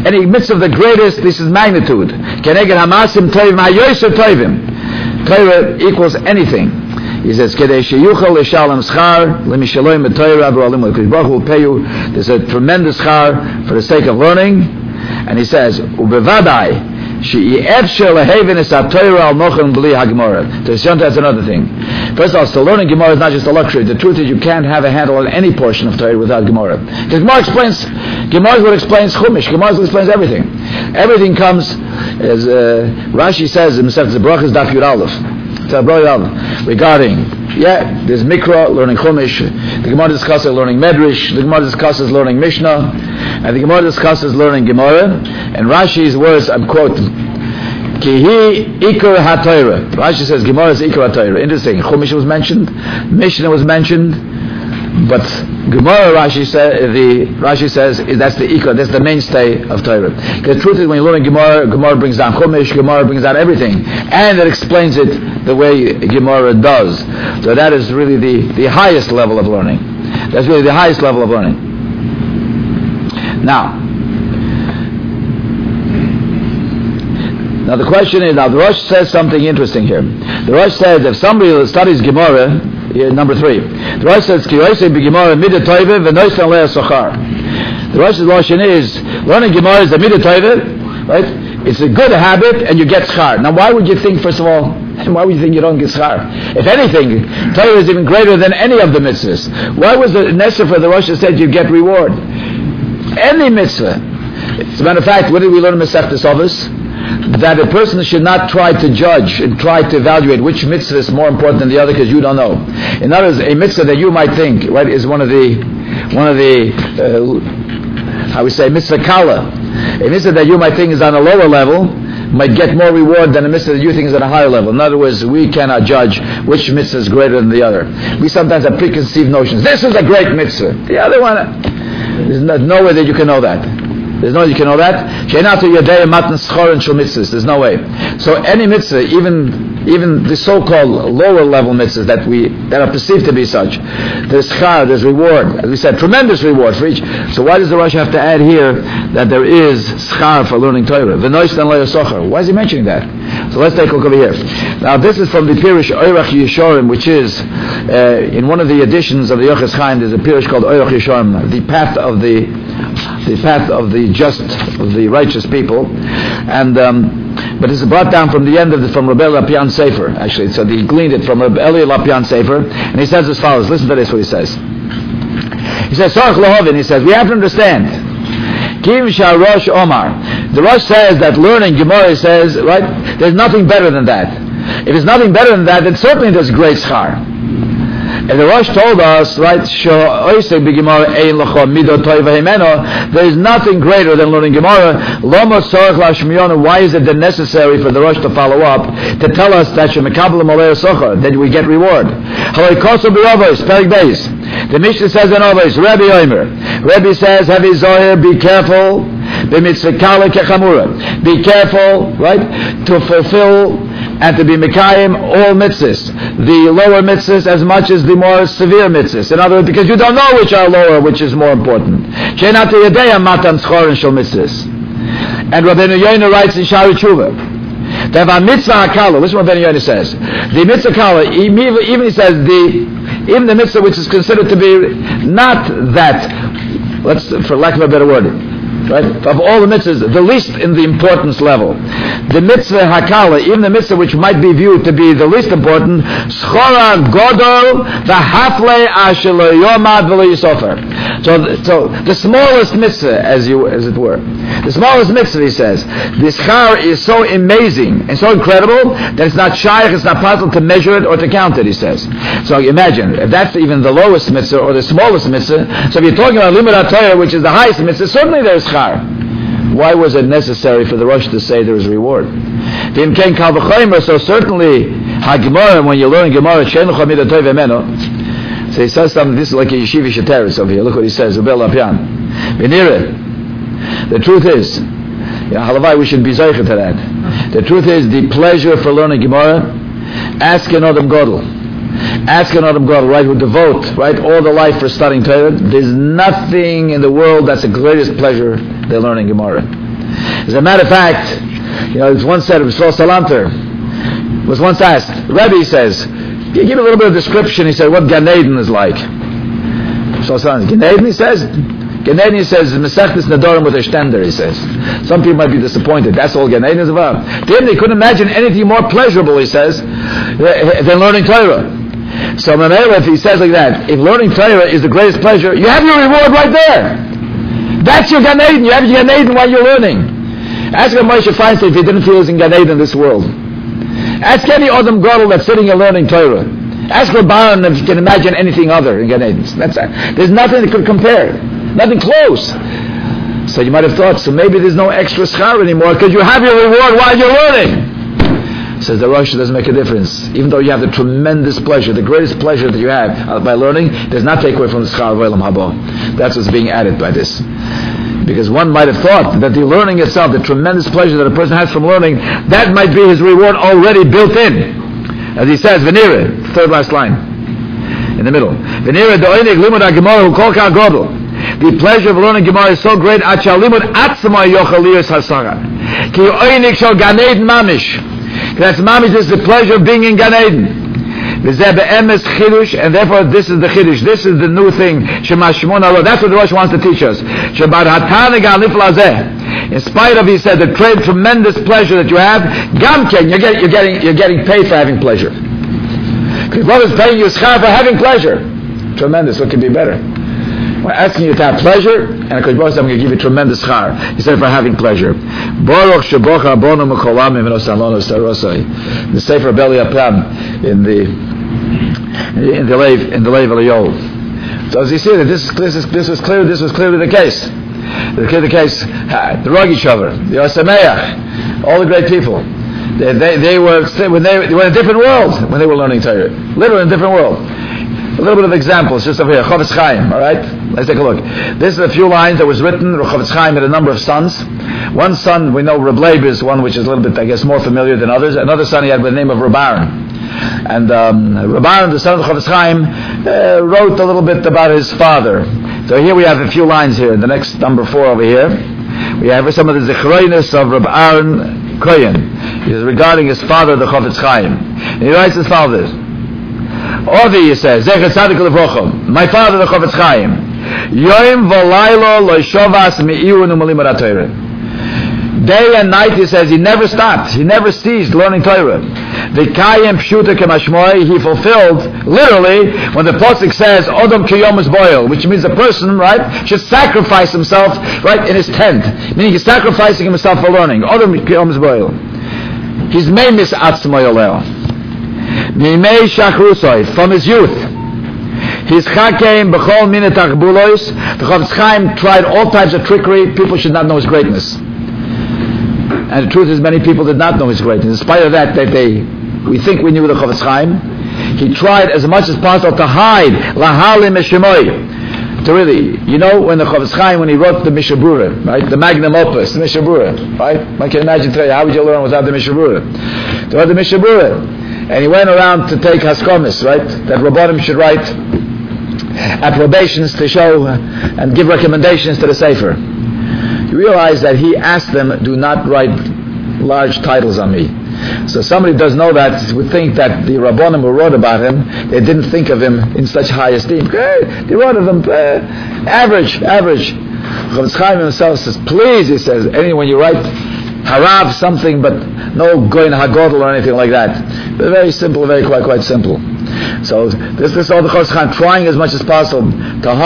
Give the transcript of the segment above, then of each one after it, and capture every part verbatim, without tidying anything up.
any mitzvah of the greatest, this is magnitude. Keneged hamasim tovim hayoser tovim. Torah equals anything. He says, "Kedei sheyuchal l'shalom schar l'mishalom b'Torah v'olim l'Kodesh Baruch Hu will pay you." There's a tremendous schar for the sake of learning, and he says, "Ubevadai she'efshel lehaven es haTorah al nochen b'li haGemara." That's another thing. First of all, so learning Gemara is not just a luxury. The truth is, you can't have a handle on any portion of Torah without Gemara. Because Gemara explains, Gemara is what explains Chumash. Gemara is what explains everything. Everything comes, as uh, Rashi says in Masechet Brachos Daf Yud Aleph. Regarding, yeah, there's Mikra, learning Chumash. The Gemara discusses learning Medrash. The Gemara discusses learning Mishnah. And the Gemara discusses learning Gemara. And Rashi's words, I'm quoting, Kihi Iker HaTorah. Rashi says Gemara is Iker HaTorah. Interesting. Chumash was mentioned. Mishnah was mentioned. But Gemara, Rashi says, the Rashi says that's the Iker, that's the mainstay of Torah. The truth is, when you learn Gemara, Gemara brings down Chumash, Gemara brings down everything, and it explains it the way Gemara does. So that is really the, the highest level of learning. That's really the highest level of learning. Now, now the question is, now the Rosh says something interesting here. The Rosh says if somebody studies Gemara, here, number three. The Rosh says, "Ki yoisei b'Gemara midah tovah v'noisen leah sochar." The Rosh's lotion is learning Gemara is a midah tovah, right? It's a good habit, and you get schar. Now, why would you think? First of all, why would you think you don't get schar? If anything, Torah is even greater than any of the mitzvahs. Why was it necessary for the Rosh that said you get reward? Any mitzvah. As a matter of fact, what did we learn in Masechet Avos? That a person should not try to judge and try to evaluate which mitzvah is more important than the other because you don't know. In other words, a mitzvah that you might think, right, is one of the, one of the, uh, how we say, mitzvah kala. A mitzvah that you might think is on a lower level might get more reward than a mitzvah that you think is at a higher level. In other words, we cannot judge which mitzvah is greater than the other. We sometimes have preconceived notions. This is a great mitzvah. The other one, there's no, no way that you can know that. There's no way you can know that. There's no way. So any mitzvah, even even the so-called lower level mitzvahs that we that are perceived to be such, there's schar, there's reward. As we said, tremendous reward for each. So why does the Rosh have to add here that there is schar for learning Torah? Why is he mentioning that? So let's take a look over here. Now this is from the Pirush Oirach Yeshorim, which is uh, in one of the editions of the Yochas Chaim. There's a Pirush called Oirach Yeshorim, the path of the the path of the just, of the righteous people, and um, but it's brought down from the end of the, from Rabbi Lapian Sefer, actually. So he gleaned it from Rabbi Eli Lapian Sefer, and he says as follows. Listen to this, what he says. He says, Sarach Lahovin, he says, we have to understand. Kim Shah Rosh Omar. The Rosh says that learning Gemara says, right, there's nothing better than that. If there's nothing better than that, then certainly there's great schar. And the Rosh told us, right, there is nothing greater than learning Gemara. Why is it then necessary for the Rosh to follow up to tell us that that we get reward? The Mishnah says in Avos, Rabbi Omer, Rabbi says, have his zohir, be careful, be careful, right, to fulfill and to be mekayim all mitzvahs, the lower mitzvahs as much as the more severe mitzvahs. In other words, because you don't know which are lower, which is more important. And Rabbeinu Yonah writes in Shari Tshuva, to have a mitzvah hakala. Listen what Rabbeinu Yonah says. The mitzvah hakala, even he says the even the mitzvah which is considered to be not that, let's for lack of a better word, right? Of all the mitzvahs, the least in the importance level. The mitzvah hakala, even the mitzvah which might be viewed to be the least important, schora godol v'hafle ashelo yomad v'lo yisofer. So, so the smallest mitzvah, as you, as it were, the smallest mitzvah, he says, this schar is so amazing and so incredible that it's not shaykh, it's not possible to measure it or to count it, he says. So imagine, if that's even the lowest mitzvah or the smallest mitzvah, so if you're talking about limud HaTorah, which is the highest mitzvah, certainly there's schar. Why was it necessary for the Rosh to say there is reward? So certainly, HaGemara, when you learn Gemara, so he says something, this is like a yeshiva sheteris over here. Look what he says, Rabbi Lapian. The truth is, yeah, halavai, we should be zeicher to that. The truth is, the pleasure for learning Gemara, ask an Adam Godel. Ask an Adam Gadol, right, who devote, right, all the life for studying Torah. There's nothing in the world that's the greatest pleasure than learning Gemara. As a matter of fact, you know, it's once said, it was Rav Salanter was once asked, Rebbe, he says, give a little bit of description, he said, what Gan Eden is like. So Gan Eden, he says, Gan Eden, he says, Mesechtes Nedarim with a stender, he says. Some people might be disappointed. That's all Gan Eden is about. To him, they couldn't imagine anything more pleasurable, he says, than learning Torah. So Mamela, if he says like that, if learning Torah is the greatest pleasure, you have your reward right there. That's your Gan Eden. You have your Gan Eden while you're learning. Ask Moshe Feinstein if he didn't feel he was in Gan Eden in this world. Ask any Adam Gadol that's sitting and learning Torah. Ask Rabban if you can imagine anything other in Gan Eden. That's, there's nothing that could compare. Nothing close. So you might have thought, so maybe there's no extra schar anymore because you have your reward while you're learning. Says the Rosh, doesn't make a difference. Even though you have the tremendous pleasure, the greatest pleasure that you have by learning, does not take away from the schar of Olam Haba. That's what's being added by this. Because one might have thought that the learning itself, the tremendous pleasure that a person has from learning, that might be his reward already built in. As he says, Venire, third last line, in the middle. Venire do'oinik limud ha-gemara hu kol ka godel. The pleasure of learning Gemara is so great, at shalimud atzma yochel liyos hasara. Ki oinik shal Gan Eden mamish. That's mamish, this is the pleasure of being in Gan Eden. And therefore this is the Chiddush, this is the new thing. That's what the Rosh wants to teach us. In spite of, he said, the great tremendous pleasure that you have, Gamken, you're getting, you're getting, you're getting paid for having pleasure. Because God is paying you schar for having pleasure. Tremendous, what can be better? We're asking you to have pleasure, and Kodesh Baruch I'm going to give you tremendous schar. He said for having pleasure. Baruch shebocha abonu mecholamim v'nosalono starosai. The Sefer Beli Apam in the in the Lev in the Lev Eliyol. So as you see that this this is this was clear this was clearly the case. The, the case the Rogichover, the Yosemeach, all the great people. They, they, they were when they, they were in a different world when they were learning Torah. Literally in a different world. A little bit of examples just over here. Chofetz Chaim, all right? Let's take a look. This is a few lines that was written. Chofetz Chaim had a number of sons. One son, we know Reb Leib is one which is a little bit, I guess, more familiar than others. Another son he had by the name of Reb Aaron. And um, Reb Aaron, the son of Chofetz Chaim, uh, wrote a little bit about his father. So here we have a few lines here. The next number four over here. We have some of the zichroinus of Reb Aaron Kohen. He is regarding his father, the Chofetz Chaim. And he writes as follows. Ovi, he says, Zecher Tzadik Levrocho, my father, the Chofetz Chaim, Yoim v'laylo lo shovas me'irun u'malim ha'Torah. Day and night, he says, he never stopped, he never ceased learning Torah. V'kayim pshuta k'mashmoi, he fulfilled, literally, when the Pasuk says, Odom kiyomus boil, which means the person, right, should sacrifice himself, right, in his tent. Meaning he's sacrificing himself for learning. Odom kiyomus boil. He's memis atzmo yoleo. Mimei Shachrusoi, from his youth. His chakeim b'chol minet achbulois. The Chofetz Chaim tried all types of trickery. People should not know his greatness. And the truth is, many people did not know his greatness. In spite of that, that they, we think we knew the Chofetz Chaim. He tried as much as possible to hide lahalim eshemoi. To really, you know, when the Chofetz Chaim, when he wrote the Mishnah Berurah, right, the magnum opus, the Mishnah Berurah, right? One can imagine today, how would you learn without the Mishnah Berurah? To write the Mishnah Berurah. And he went around to take haskomis, right? That Rabbanim should write approbations to show and give recommendations to the Sefer. You realize that he asked them, do not write large titles on me. So somebody does know that, would think that the Rabbanim who wrote about him, they didn't think of him in such high esteem. They wrote of him, uh, average, average. Chofetz Chaim himself says, please, he says, anyone you write harav something, but no goyin hagodol or anything like that. But very simple, very quite quite simple. So this this all the Chofetz Chaim trying as much as possible to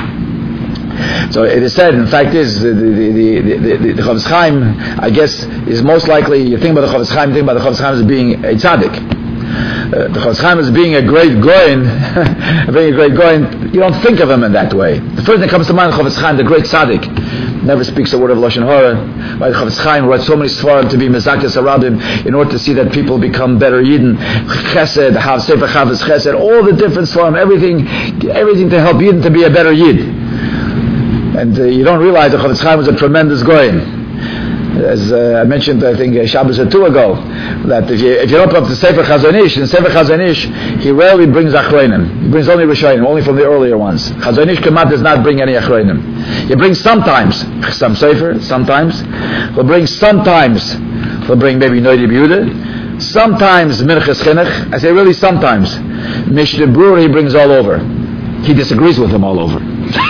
hide. So it is said, in fact, is the the the the, the, the Chofetz Chaim, I guess, is most likely. You think about the Chofetz Chaim, you think about the Chofetz Chaim as being a tzaddik. Uh, the Chofetz Chaim as being a great goyin, being a great goyin. You don't think of him in that way. The first thing that comes to mind, Chofetz Chaim, the great tzaddik, never speaks a word of lashon hara. Right? Chofetz Chaim wrote so many svarim to be mezakis harabim in order to see that people become better yidden. Chesed, have sefer chavos chesed, all the different svarim, everything, everything to help yidden to be a better yid. And uh, you don't realize that Chofetz Chaim was a tremendous goyin. As uh, I mentioned, I think uh, Shabbos or two ago, that if you if you open up the Sefer Chazon Ish, in Sefer Chazon Ish, he rarely brings achronim. He brings only Rishonim, only from the earlier ones. Chazon Ish Kemat does not bring any achronim. He brings sometimes some Sefer, sometimes. Chofetz He'll bring sometimes, he'll bring maybe Noidi B'Yehuda, sometimes Minchas Chinuch. I say really sometimes. Mishnah Berurah he brings all over. He disagrees with them all over.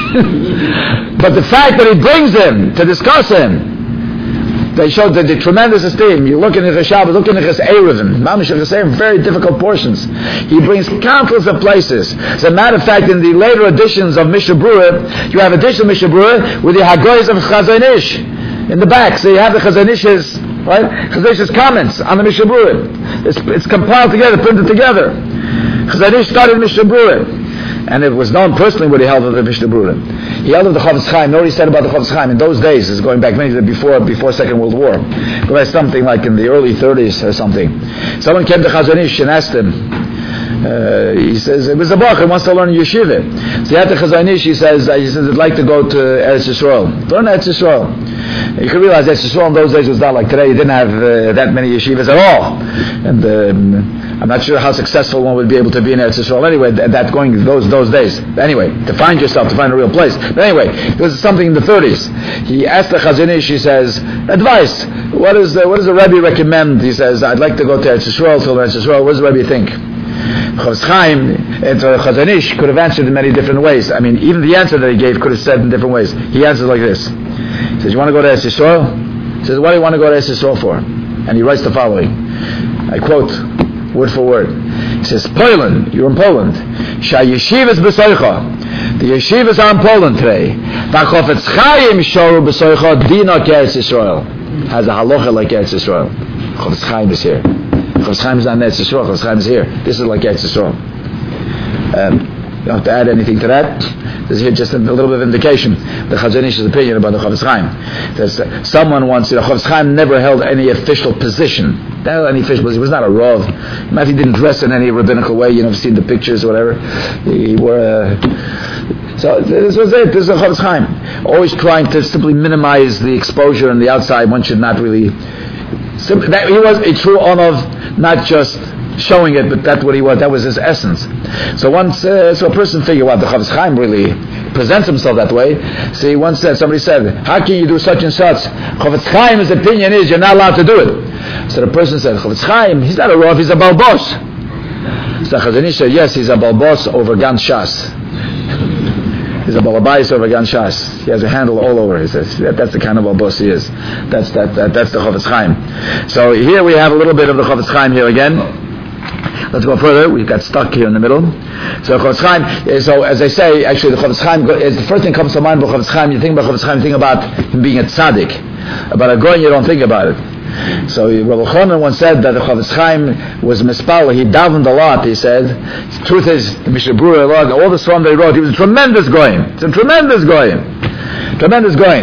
But the fact that he brings them to discuss him, they showed the, the tremendous esteem. You look in his Shabbat, look in his Eruvin, Mamish Chesem, very difficult portions. He brings countless of places. As a matter of fact, in the later editions of Mishnah Berurah, you have edition of Mishnah Berurah with the Hagoyes of Chazon Ish in the back. So you have the Chazon Ish's, right? Chazon Ish's comments on the Mishnah Berurah. It's, it's compiled together, printed together. Chazon Ish started Mishnah Berurah. And it was known personally what he held of the Mishnah Berurah. He held of the Chofetz Chaim. Know what he said about the Chofetz Chaim in those days? Is going back many before before Second World War. It was something like in the early thirties or something. Someone came to Chazon Ish and asked him. Uh, he says it was a bach. He wants to learn yeshiva. So he had to Chazon Ish. He says he says I'd like to go to Eretz Yisrael. Learn Eretz Yisrael. You can realize Eretz Yisrael in those days was not like today. You didn't have uh, that many yeshivas at all. And um, I'm not sure how successful one would be able to be in Eretz Yisrael anyway, that, that going those those days. Anyway, to find yourself, to find a real place. But anyway, it was something in the thirties. He asked the Chazon Ish, he says, advice, what is the, what does the Rebbe recommend? He says, I'd like to go to Eretz Yisrael, to Eretz Yisrael, what does the Rebbe think? Chofetz Chaim, and Chazon Ish could have answered in many different ways. I mean, even the answer that he gave could have said in different ways. He answers like this. He says, you want to go to Eretz Yisrael? He says, what do you want to go to Eretz Yisrael for? And he writes the following. I quote, word for word. He says, Poland, you're in Poland. Sha yeshivas b'soicha. The yeshivas are in Poland today. V'chofetz Chaim shoru b'soicha dina k'Eretz Yisrael. Has a halacha like Eretz Yisrael. Chofetz Chaim is here. Chofetz Chaim is not in Eretz Yisrael. Chofetz Chaim is here. This is like Eretz Yisrael. Um, you don't have to add anything to that. There's here just a little bit of indication. The Chazon Ish's opinion about the Chofetz Chaim. There's, uh, someone once, you know, Chofetz Chaim never held any official position. Not any official position. He was not a Rav. He didn't dress in any rabbinical way. You know, seen the pictures or whatever. He wore a... So this was it. This is a Chofetz Chaim. Always trying to simply minimize the exposure on the outside. One should not really... Simply, that, he was a true on of not just showing it, but that's what he was. That was his essence. So once, uh, so a person figure, well, the Chofetz Chaim really presents himself that way. See, once said, somebody said, how can you do such and such? Chofetz Chaim's opinion is you're not allowed to do it. So the person said, Chofetz Chaim, he's not a Rav, he's a Balbos. So Chazon Ish said, yes, he's a Balbos over Gan Shas. He's a Balabais over Gan Shas. He has a handle all over. He says that, that's the kind of Balbos he is. That's that, that that's the Chofetz Chaim. So here we have a little bit of the Chofetz Chaim here again. Let's go further. We got stuck here in the middle. So Chofetz Chaim. So as I say, actually, the Chofetz Chaim is the first thing comes to mind about Chofetz Chaim. You think about Chofetz Chaim, you think about him being a tzaddik. About a goy, you don't think about it. So Rabbi Chonon once said that the Chofetz Chaim was mispal. He davened a lot. He said, the truth is, the Mishnah Berurah, all the Sram they wrote, he was a tremendous goy. It's a tremendous goy, tremendous goy.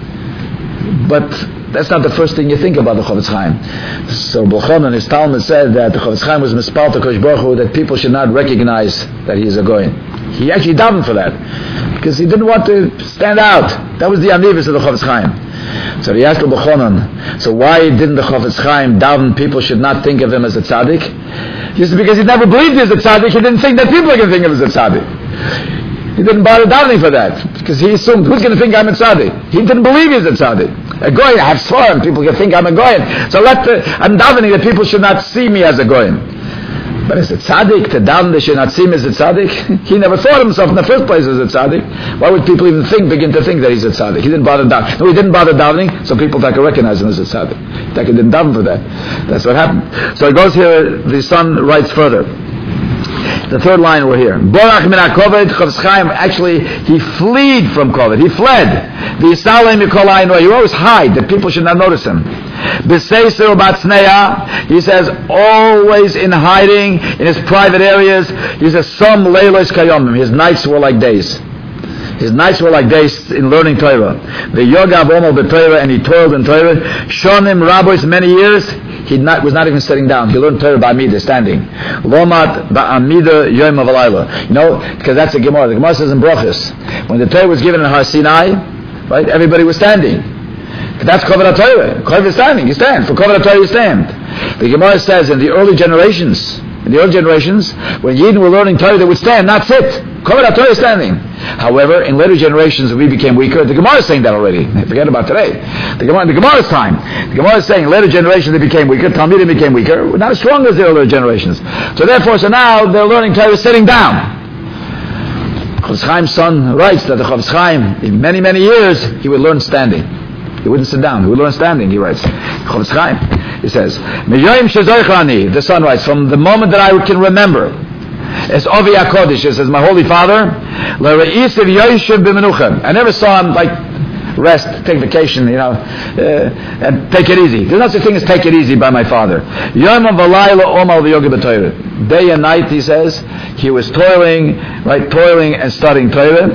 But that's not the first thing you think about the Chofetz Chaim. So Rabbi Chonon, his Talmud said that the Chofetz Chaim was mispal to Kosh Baruch Hu, that people should not recognize that he is a goy. He actually davened for that because he didn't want to stand out. That was the anivus of the Chofetz Chaim. So he asked Rabbi Chonon, so why didn't the Chofetz Chaim daven people should not think of him as a tzaddik? Just because he never believed he was a tzaddik, he didn't think that people are going to think of him as a tzaddik. He didn't bother davening for that because he assumed, who's going to think I'm a tzaddik? He didn't believe he's a tzaddik. A goy, I have sworn, people can think I'm a goy. So let the, I'm davening that people should not see me as a goy. But as a tzaddik, to daven they should not see him as a tzaddik, he never thought of himself in the first place as a tzaddik. Why would people even think, begin to think that he's a tzaddik? He didn't bother davening. No, he didn't bother davening, so people that could recognize him as a tzaddik. That didn't daven for that. That's what happened. So it goes here, the son writes further. The third line we're here. Borach min ha-koved, Chofetz Chaim, actually, he fled from koved. He fled. V'yisalem mikol ayin. He always hide, that people should not notice him. B'seiser u'batzneya, he says, always in hiding, in his private areas. He says, some leilos kayomim. His nights were like days. His nights were like days in learning Torah. V'yogav omo b'Torah, and he toiled in Torah. Shonim rabbis, many years. He not, was not even sitting down. He learned Torah ba'amida, standing. Lomat ba'amida yom v'layla. You know, because that's the Gemara. The Gemara says in Brachos, when the Torah was given in Har Sinai, right, everybody was standing. That's Koved HaTorah. Koved is standing. You stand. For Koved HaTorah you stand. The Gemara says in the early generations, In the early generations, when Yidden were learning Torah, they would stand, not sit. Kol Torah is standing. However, in later generations, we became weaker. The Gemara is saying that already. Forget about today. The Gemara, the Gemara's time. The Gemara is saying in later generations they became weaker. Talmidim became weaker. Not as strong as the earlier generations. So therefore, so now they're learning Torah sitting down. Chofetz Chaim's son writes that the Chofetz Chaim, in many, many years, he would learn standing. He wouldn't sit down. He would learn standing, he writes. Chofetz Chaim, he says, the son writes, from the moment that I can remember, as Ovi HaKodesh, it says, my Holy Father, I never saw him like rest, take vacation, you know, uh, and take it easy. There's not such a thing as take it easy by my father. Day and night, he says, he was toiling, right, toiling and studying Torah.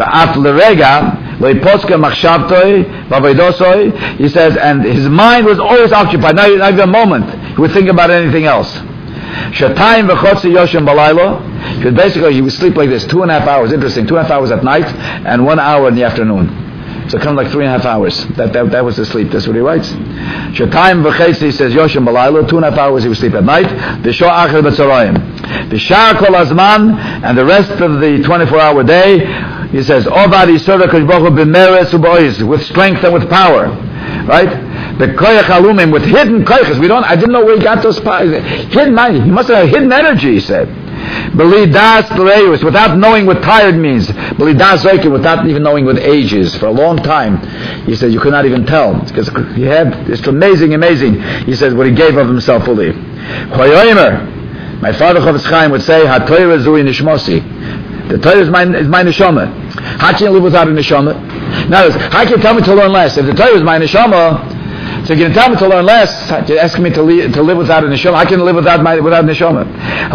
He says, and his mind was always occupied, not even a moment. He would think about anything else. Because basically he would sleep like this, two and a half hours, interesting, two and a half hours at night, and one hour in the afternoon. So kind of like three and a half hours. That, that that was the sleep. That's what he writes. Shatayim v'chetzi, he says, Yoshem balaylo, two and a half hours he would sleep at night. V'sho acher b'tzorayim. V'shar kol azman, and the rest of the twenty-four hour day, he says, Ovad yisod HaKadosh Baruch Hu b'meres u'b'oiz, with strength and with power. Right? The koyach halumim, with hidden koyachas. We don't, I didn't know where he got those powers. Hidden money. He must have hidden energy, he said. Belidas Lereus, without knowing what tired means. Belidas Zoikin, without even knowing what age is. For a long time, he said, you could not even tell. Because he had, it's amazing, amazing. He said, what he gave of himself fully. My father Chofetz Chaim would say, HaTorah Zui Nishmosi. The Torah is my, is my neshama. How can you live without a neshama? Now, how can you tell me to learn less? If the Torah is my neshama, so you're going to tell me to learn less, you're asking me to, li- to live without a neshama. I can live without my without neshama.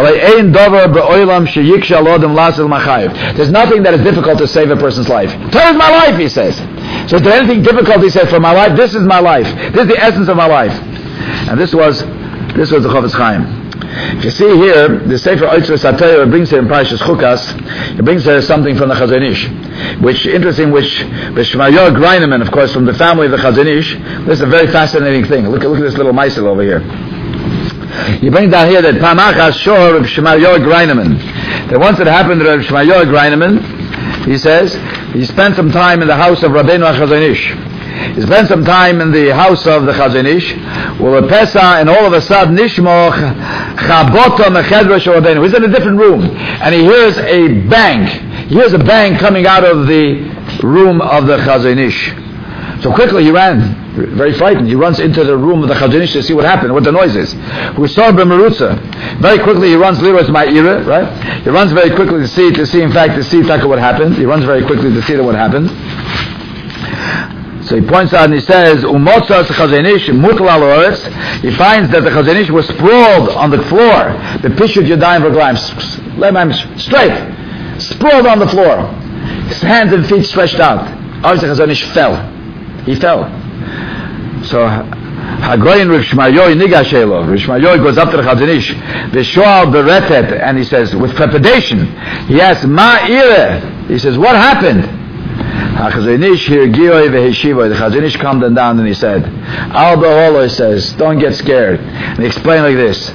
There's nothing that is difficult to save a person's life. Torah is my life, he says. So is there anything difficult, he says, for my life? This is my life. This is the essence of my life. And this was this was the Chofetz Chaim. If you see here, the Sefer Oitzros HaTorah brings here in Parashas Chukas, it brings here something from the Chazon Ish, which, interesting, which, which Shmayor Greineman, of course, from the family of the Chazon Ish, this is a very fascinating thing. Look at, look at this little meisel over here. You bring down here that Pamachas Shor of Shmayor Greineman. That once it happened to Shmayor Greineman, he says, he spent some time in the house of Rabbeinu HaChazon Ish. He spent some time in the house of the Chazon Ish, well, Pesa, and all of a sudden, Nishmo Chaboto Mechedra Shorabenu. He's in a different room, and he hears a bang. He hears a bang coming out of the room of the Chazon Ish. So quickly he ran, very frightened. He runs into the room of the Chazon Ish to see what happened, what the noise is. We saw B'merutza. Very quickly he runs, Liros Ma'ira, right? He runs very quickly to see, to see, in fact, to see what happened. He runs very quickly to see what happened. So he points out and he says, Umotzas Chazon Ish Mutl al Oretz. He finds that the Chazon Ish was sprawled on the floor. The Pishut Yadayim V'Raglayim, straight, sprawled on the floor. His hands and feet stretched out. Obviously Chazon Ish fell. He fell. So Hagoyin Rav Shmayoy Nigashelo. Rav Shmayoy goes up to the Chazon Ish. V'shoal beretet, and he says, with trepidation, he asks, Ma ire? He says, what happened? The Chazon Ish calmed them down and he said, Al B'Holo, he says, don't get scared. And he explained like this.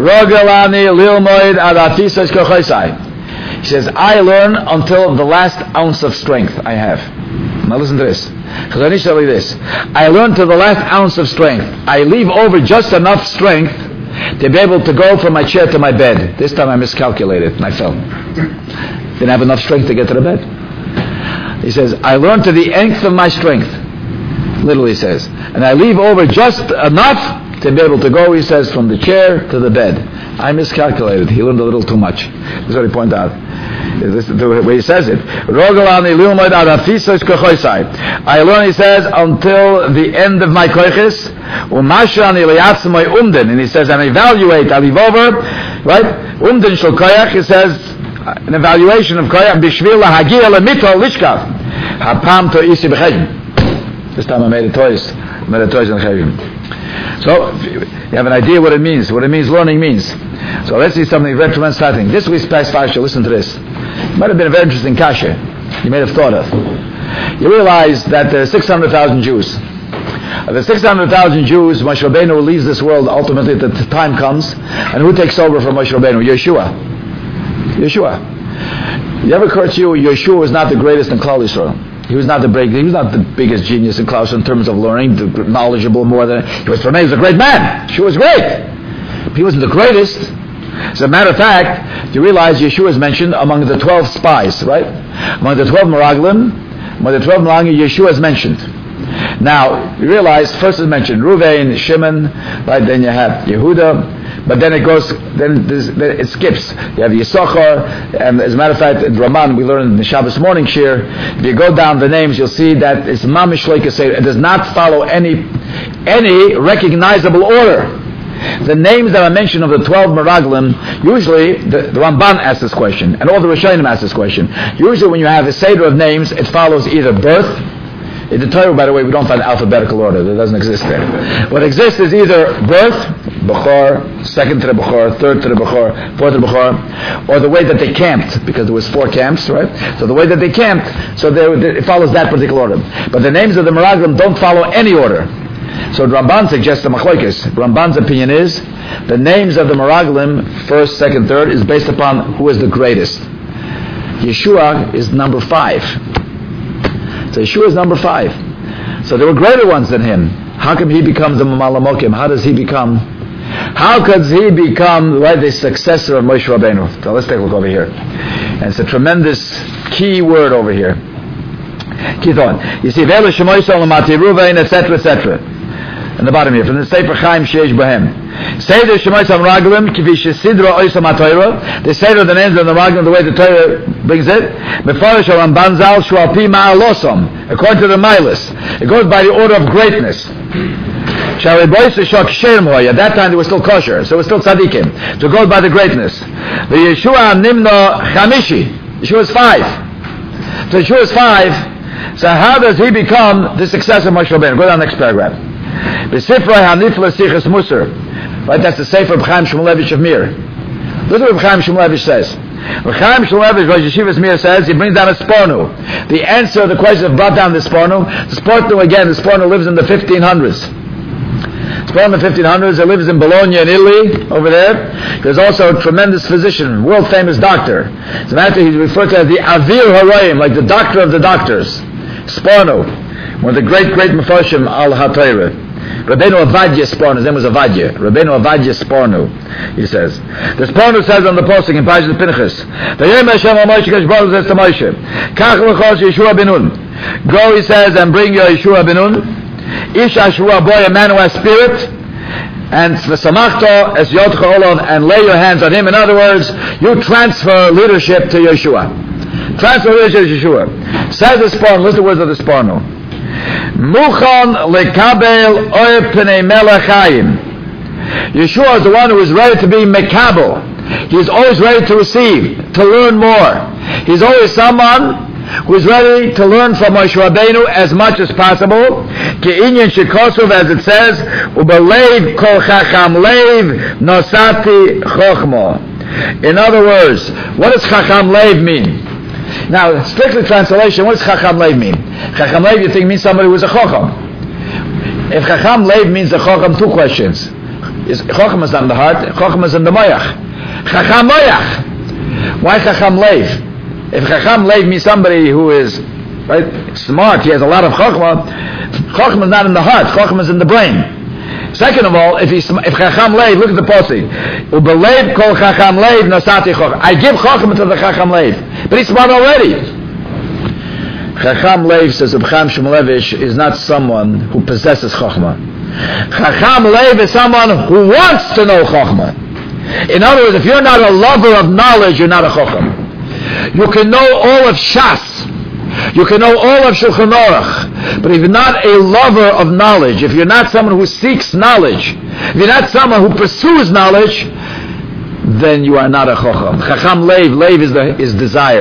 He says, I learn until the last ounce of strength I have. Now listen to this. Chazon Ish said like this. I learn to the last ounce of strength. I leave over just enough strength to be able to go from my chair to my bed. This time I miscalculated and I fell. Didn't have enough strength to get to the bed. He says, I learn to the nth of my strength. Literally says. And I leave over just enough to be able to go, he says, from the chair to the bed. I miscalculated. He learned a little too much. This is what he pointed out. This is the way he says it. I learn, he says, until the end of my koiches. And he says, and evaluate, I leave over, right? Umden shel koyach, he says, an evaluation of koyach b'shvil lahagir lemito lishkav hapam to isi b'chayim. This time I made it twice. I made it twice in chayim. So you have an idea what it means. What it means, learning means. So let's see something very tremendous starting. This week's past parsha. Listen to this. It might have been a very interesting kasha. You may have thought of. You realize that there are six hundred thousand Jews. Of the six hundred thousand Jews, Moshe Rabbeinu leaves this world ultimately the time comes, and who takes over from Moshe Rabbeinu? Yeshua. Yeshua. You ever occurred to you, Yeshua was not the greatest in Klal Yisrael. He was not the big, he was not the biggest genius in Klal Yisrael in terms of learning, the knowledgeable more than, he was, for me, he was a great man. Yeshua was great. He wasn't the greatest. As a matter of fact, you realize Yeshua is mentioned among the twelve spies, right? Among the twelve Meraglim, among the twelve Meraglim, Yeshua is mentioned. Now, you realize, first is mentioned Ruvain, Shimon, right? Then you have Yehuda, but then it goes, then, then it skips. You have Yisachar, and as a matter of fact, in Raman, we learned in the Shabbos morning shir, if you go down the names, you'll see that it's mamish like a say, it does not follow any, any recognizable order. The names that are mentioned of the twelve Meraglim, usually, the, the Ramban asks this question, and all the Rishonim ask this question. Usually when you have a Seder of names, it follows either birth. In the Torah, by the way, we don't find alphabetical order. That doesn't exist there. What exists is either birth, Bechor, second to the Bechor, third to the Bechor, fourth to the Bechor, or the way that they camped, because there was four camps, right? So the way that they camped, so they, it follows that particular order. But the names of the Meraglim don't follow any order. So Ramban suggests the Machlokes. Ramban's opinion is the names of the Meraglim, first, second, third, is based upon who is the greatest. Yeshua is number five. So Yeshua is number five. So there were greater ones than him. How come he becomes the Mamalamokim? How does he become? How could he become right, the successor of Moshe Rabbeinu? So let's take a look over here. And it's a tremendous key word over here. Keep on. You see, Vela Shemoy Solomati Ruvain, et cetera, et cetera. In the bottom here, from the Sefer Chaim Sheish Bahem. Seder Shemoy Sam Raglim, Kivi Shesidra Oisam HaTorah. The Seder, the names of the Raglim, the way the Torah brings it. Mefarish Ramban Zal Shualpi Ma'alosam. According to the Milas. It goes by the order of greatness. At that time they were still kosher, so it was still tzaddikim. So it goes by the greatness. The Yeshua Nimno Chamishi. Yeshua is five. So Yeshua is five. So how does he become the successor of Moshe Rabbeinu? Go down the next paragraph. B'sifrei hanifla sichas musar. Right, that's the Sefer of Chaim Shmulevich of Mir. Listen to what Chaim Shmulevich says. Chaim Shmulevich, Rosh Yeshivas Mir says, he brings down a spornu. The answer to the question of brought down the spornu. The spornu again, the spornu lives in the fifteen hundreds. Spornu in the fifteen hundreds, it lives in Bologna in Italy, over there. There's also a tremendous physician, world famous doctor. As a matter of fact, he's referred to as the Avir Haroyim, like the doctor of the doctors. Spornu. One of the great, great Mefarshim al HaTorah. Rabbeinu Avadya Spornu, his name was Avadya. Rabbeinu Avadya Spornu, he says. The Spornu says on the posting in Parashat Pinchas, V'yom Hashem HaMoshe Kadosh Baruch Hu says to Moshe, Kach l'chos Yeshua ben Nun. Go, he says, and bring your Yeshua ben Nun. Ish Ashua boy, a man who has spirit, and V'samachto es Yotcha Olov, and lay your hands on him. In other words, you transfer leadership to Yeshua. Transfer leadership to Yeshua. Says the Spornu, listen to the words of the Spornu. Muchan lekabel oy pnei melech hayim. Yeshua is the one who is ready to be mekabel. He is always ready to receive, to learn more. He's always someone who is ready to learn from Moshe Rabbeinu as much as possible. Ke'inyan shekosov, as it says, ubeleiv kol chacham leiv nosati chochmo. In other words, what does chacham leiv mean? Now, strictly translation, what does Chacham Leiv mean? Chacham Leiv, you think, means somebody who is a Chacham. If Chacham Leiv means a Chacham, two questions. Is, Chacham is not in the heart, Chacham is in the Moyach. Chacham Moyach! Why Chacham Leiv? If Chacham Leiv means somebody who is right, smart, he has a lot of Chacham, Chacham is not in the heart, Chacham is in the brain. Second of all, if he's, if Chacham Leiv, look at the posting. Ubeleiv kol Chacham Leiv nasati Chacham. I give Chacham to the Chacham Leiv. But he's smart already. Chacham Leiv, says Reb Chaim Shmulevich, is not someone who possesses Chachma. Chacham Leiv is someone who wants to know Chachma. In other words, if you're not a lover of knowledge, you're not a Chacham. You can know all of Shas. You can know all of Shulchan Aruch, but if you're not a lover of knowledge, if you're not someone who seeks knowledge, if you're not someone who pursues knowledge, then you are not a Chacham. Chacham Leiv, Leiv is the is desire.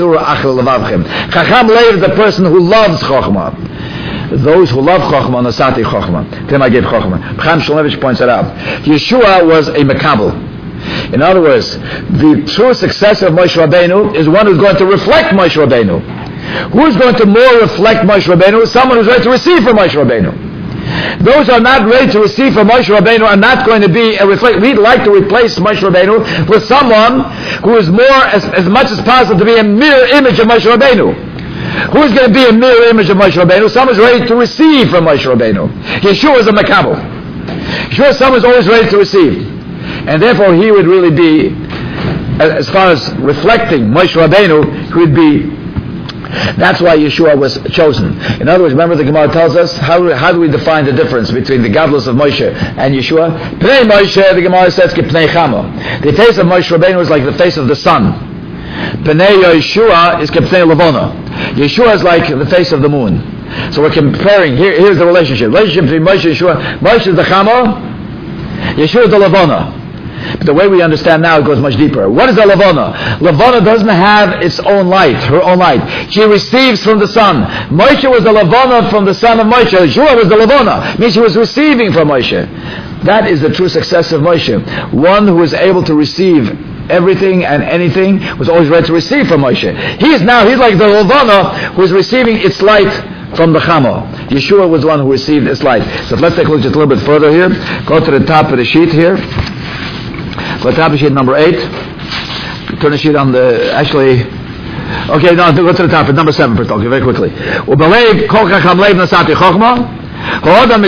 Chacham Leiv is the person who loves Chachma. Those who love Chachma, Nasati Chachma. Then I gave Chachma. Chaim Shmulevich points it out. Yeshua was a Mekabel. In other words, the true successor of Moshe Rabbeinu is one who's going to reflect Moshe Rabbeinu. Who is going to more reflect Moshe Rabbeinu? Someone who's ready to receive from Moshe Rabbeinu. Those who are not ready to receive from Moshe Rabbeinu are not going to be a reflect. We'd like to replace Moshe Rabbeinu with someone who is more, as, as much as possible, to be a mirror image of Moshe Rabbeinu. Who is going to be a mirror image of Moshe Rabbeinu? Someone who's ready to receive from Moshe Rabbeinu. Yeshua is a makabel. Yeshua is someone who's always ready to receive. And therefore he would really be, as far as reflecting Moshe Rabbeinu, he would be. That's why Yeshua was chosen. In other words, remember the Gemara tells us, how, how do we define the difference between the gadlus of Moshe and Yeshua? Pnei Moshe, the Gemara says, Pnei Chama. The face of Moshe Rabbeinu is like the face of the sun. Pnei Yeshua is Pnei Levona. Yeshua is like the face of the moon. So we're comparing, here, here's the relationship. Relationship between Moshe and Yeshua. Moshe is the Chama, Yeshua is the Levona. But the way we understand now, it goes much deeper. What is a Levona? Levona doesn't have its own light, her own light. She receives from the sun. Moshe was the Levona from the son of Moshe. Yeshua was the Levona. It means she was receiving from Moshe. That is the true success of Moshe. One who is able to receive everything and anything, was always ready to receive from Moshe. He is now, he's like the Levona who is receiving its light from the Chama. Yeshua was the one who received its light. So let's take a look just a little bit further here. Go to the top of the sheet here. Go to the top of sheet number eight. Turn the sheet on the, actually, okay, no, go to the top of number seven first, okay, very quickly. Ubelev kol chacham lev nasati chochma. You have to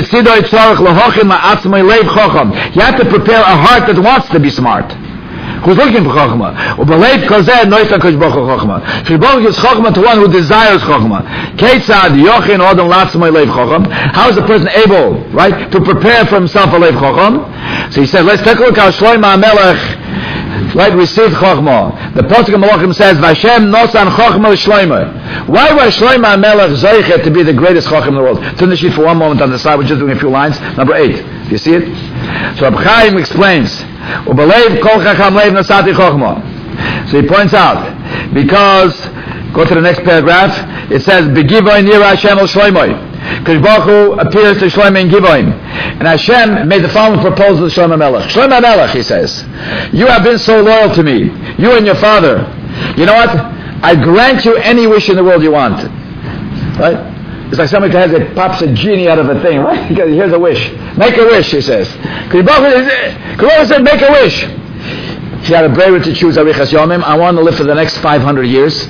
prepare a heart that wants to be smart. Who's looking for chokhmah? Ubelev kozeh noisa koshbochu chokhmah. Shibboch gives chokhmah to one who desires chokhmah. Ketzad yochin odom latzmai leiv chokham. How is a person able, right, to prepare for himself a leiv chokham? So he said, let's take a look how Shlomo HaMelech, right, received chokhmah. The Pasuk of Malachim says, Vashem nosan chokhmah l'Shlomo. Why was Shlomo HaMelech zoichet to be the greatest chokhmah in the world? Turn the sheet for one moment on the side. We're just doing a few lines. Number eight. Do you see it? So Reb Chaim explains, Ubelev kol chacham leiv nasati chokhmah. So he points out, because, go to the next paragraph, it says, Begivoin nira Hashem el Shlomo. Because Baruch Hu appears to Shlomo in Givoim. And Hashem made the following proposal to Shlomo HaMelech. Shlomo HaMelech, he says, you have been so loyal to me, you and your father. You know what? I grant you any wish in the world you want. Right? It's like somebody that pops a genie out of a thing, right? Here's a wish. Make a wish, he says. Because Baruch Hu said, make a wish. He had a bravery to choose Arichas Yomim. I want to live for the next five hundred years.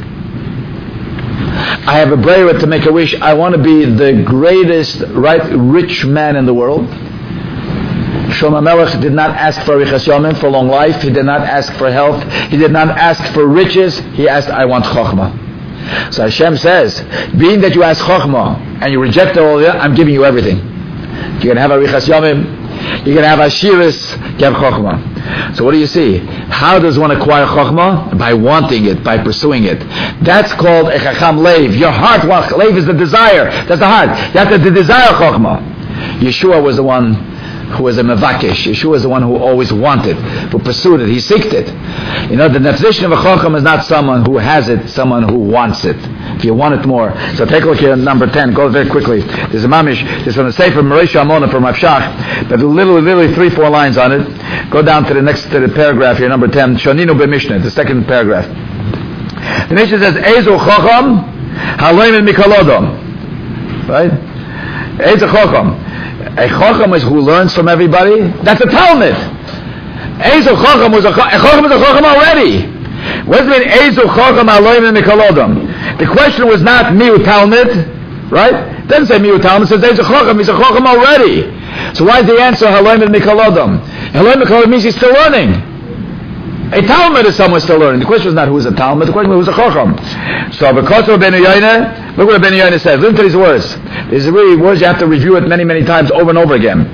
I have a bravery to make a wish. I want to be the greatest, right, rich man in the world. Shlomo HaMelech did not ask for Arichas Yomim, for long life. He did not ask for health. He did not ask for riches. He asked, I want Chokhmah. So Hashem says, being that you ask Chokhmah and you reject all of that, I'm giving you everything. You're going to have Arichas Yomim. You're going to have Ashiris, you have Chokhmah. So what do you see? How does one acquire Chokhmah? By wanting it, by pursuing it. That's called a Chacham Leiv. Your heart wants, Leiv is the desire. That's the heart. You have to desire Chokhmah. Yeshua was the one who was a Mevakesh. Yeshua is the one who always wanted, who pursued it, he seeked it. You know, the definition of a Chokhmah is not someone who has it, someone who wants it. If you want it more. So take a look here at number ten. Go very quickly. There's a mamish. There's from the Sefer Mereisha Amona from Rav Shach, but literally, literally three, four lines on it. Go down to the next to the paragraph here, number ten. Shoninu b'Mishnah, the second paragraph. The Mishnah says, Ezu Chocham Haloim Mikolodom. Right? Ezu Chocham. A Chocham is who learns from everybody. That's a Talmud. Ezu Chocham was a Chocham is a Chocham already. What does it mean? Ezu Chocham Haloim Mikolodom. The question was not Miu Talmud, right? It doesn't say Miu Talmud. It says Ezu Chocham. He's a Chocham already. So why is the answer Haloim Mikolodom? Haloim Mikolodom means he's still learning. A Talmud is someone still learning. The question was not who is a Talmud. The question was who is a Chocham. So because of Ben Yoyne, look what Ben Yoyne says. Listen to these words. These are really words you have to review it many, many times over and over again.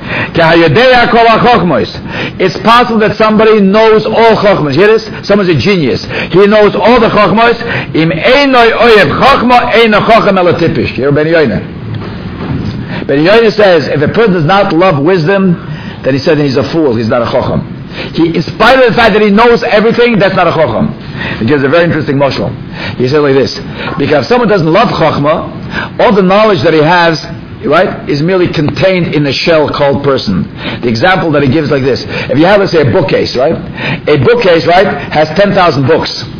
It's possible that somebody knows all Chochmas. Hear this? Someone's a genius. He knows all the Chochmas. Im einoy oyev Chochma eino Chocham elatipish. Hear Ben Yoyne. Ben Yoyne says, if a person does not love wisdom, then he said he's a fool. He's not a Chocham. He, in spite of the fact that he knows everything, that's not a Chocham. He gives a very interesting mashal. He said like this: because if someone doesn't love Chochmah, all the knowledge that he has, right, is merely contained in a shell called person. The example that he gives like this: if you have, let's say, a bookcase, right? A bookcase, right, has ten thousand books.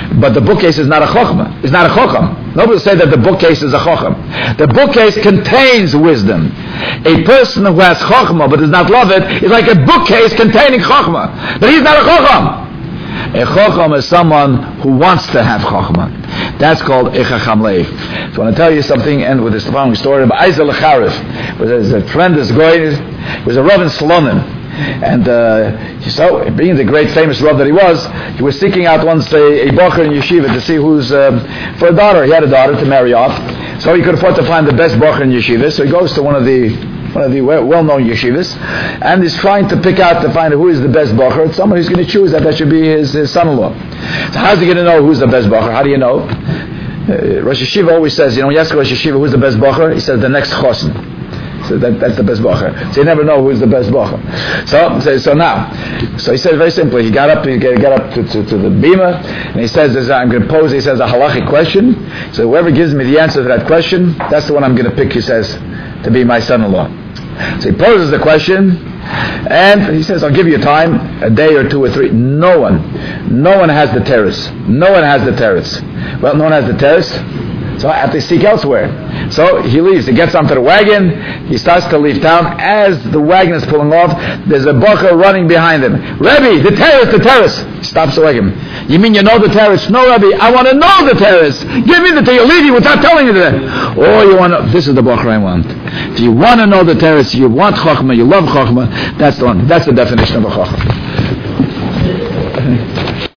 but the bookcase is not a chokhmah. It's not a chokham. Nobody will say that the bookcase is a chokham. The bookcase contains wisdom. A person who has chokhmah but does not love it is like a bookcase containing chokhmah. But he's not a chokham. A chokham is someone who wants to have chokhmah. That's called a chacham leiv. So I want to tell you something, and with this following story of Eisel Charif, was a tremendous guy. He was a Rav in Salonim. And uh, so, being the great famous Rav that he was, he was seeking out once a, a bocher in yeshiva to see who's, um, for a daughter. He had a daughter to marry off. So he could afford to find the best bocher in yeshiva. So he goes to one of the one of the well-known yeshivas, and he's trying to pick out to find who is the best bocher. It's someone who's going to choose that that should be his, his son-in-law. So how's he going to know who's the best bocher? How do you know? Uh, Rosh Yeshiva always says, you know, when you ask Rosh Yeshiva who's the best bocher, he says the next chosin. So that, that's the best bocher. So you never know who's the best bocher. So, so, so now, so he said very simply, he got up, he got up to, to, to the bima, and he says, I'm going to pose, he says, a halachic question. So whoever gives me the answer to that question, that's the one I'm going to pick, he says, to be my son-in-law. So he poses the question, and he says, I'll give you time, a day or two or three. No one, no one has the terrace. No one has the terrace. Well, no one has the terrace, so I have to seek elsewhere. So he leaves, he gets onto the wagon, he starts to leave town. As the wagon is pulling off, there's a bocher running behind him. Rebbe, the terrace, the terrace. He stops the wagon. You mean you know the terrace? No, Rebbe, I want to know the terrace. Give me the terrace. You leave you without telling you that. Oh, you want to, this is the bocher I want. If you want to know the terrace, you want chokhmah, you love chokhmah, that's the one. That's the definition of a chokhmah.